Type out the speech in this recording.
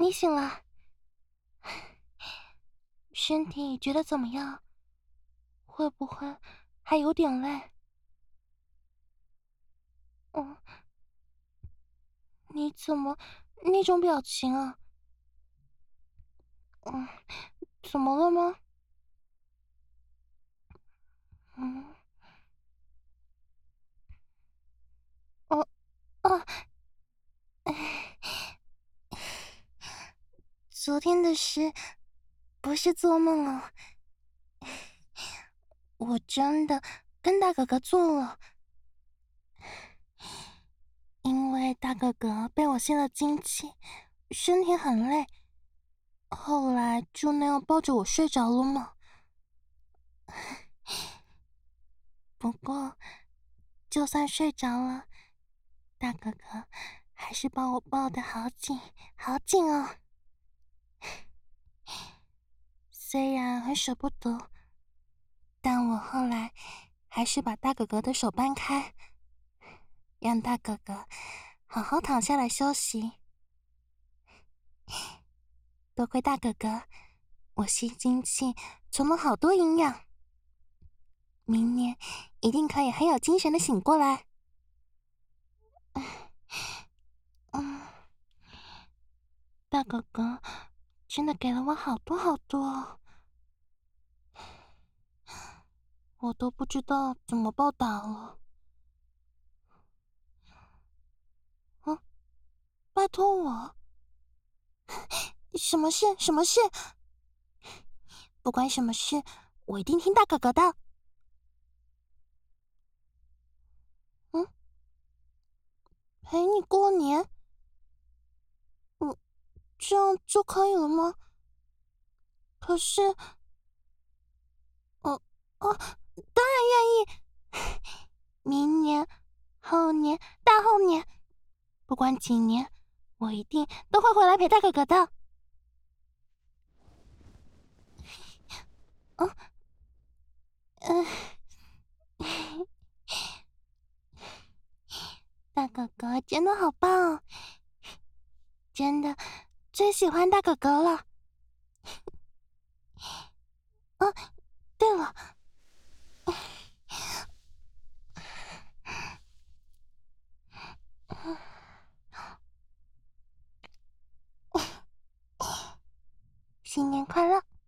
你醒了，身体觉得怎么样？会不会还有点累？嗯，你怎么那种表情啊？嗯，怎么了吗？嗯，哦哦，昨天的事不是做梦哦，我真的跟大哥哥做了。因为大哥哥被我吸了精气，身体很累，后来就那样抱着我睡着了嘛。不过，就算睡着了，大哥哥还是把我抱得好紧，好紧哦。虽然很舍不得，但我后来还是把大哥哥的手掰开，让大哥哥好好躺下来休息。多亏大哥哥，我吸精气存了好多营养，明年一定可以很有精神的醒过来。嗯，大哥哥真的给了我好多好多，我都不知道怎么报答了。嗯，拜托我，什么事？什么事？不管什么事，我一定听大哥哥的。嗯，陪你过年，嗯，这样就可以了吗？可是，哦哦，当然愿意。明年、后年、大后年，不管几年，我一定都会回来陪大哥哥的。嗯嗯，大哥哥真的好棒哦，真的最喜欢大哥哥了。啊，对了，新年快乐！